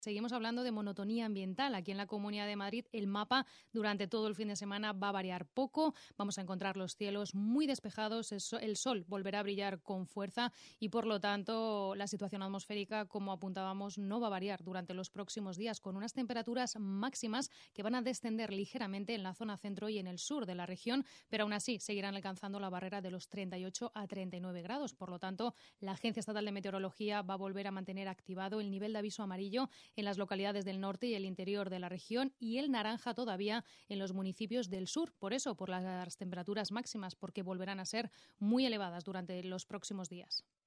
Seguimos hablando de monotonía ambiental. Aquí en la Comunidad de Madrid el mapa durante todo el fin de semana va a variar poco. Vamos a encontrar los cielos muy despejados, el sol volverá a brillar con fuerza y por lo tanto la situación atmosférica, como apuntábamos, no va a variar durante los próximos días, con unas temperaturas máximas que van a descender ligeramente en la zona centro y en el sur de la región, pero aún así seguirán alcanzando la barrera de los 38 a 39 grados. Por lo tanto, la Agencia Estatal de Meteorología va a volver a mantener activado el nivel de aviso amarillo en las localidades del norte y el interior de la región y el naranja todavía en los municipios del sur. Por eso, por las temperaturas máximas, porque volverán a ser muy elevadas durante los próximos días.